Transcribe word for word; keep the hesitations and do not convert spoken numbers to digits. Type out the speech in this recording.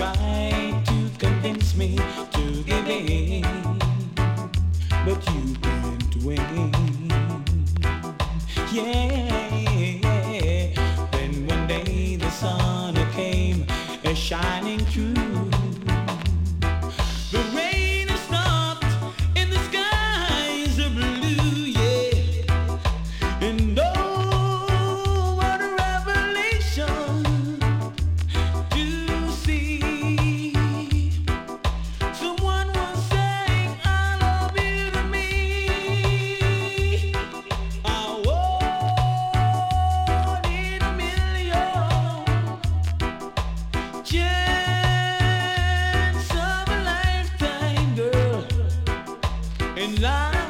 tried to convince me to give in, but you couldn't win. Yeah, then one day the sun came a shining through. The rain is stopped and the skies are blue, yeah. And oh, what a revelation to see. Someone was saying, I love you to me. I wanted a million chance of a lifetime, girl, in life.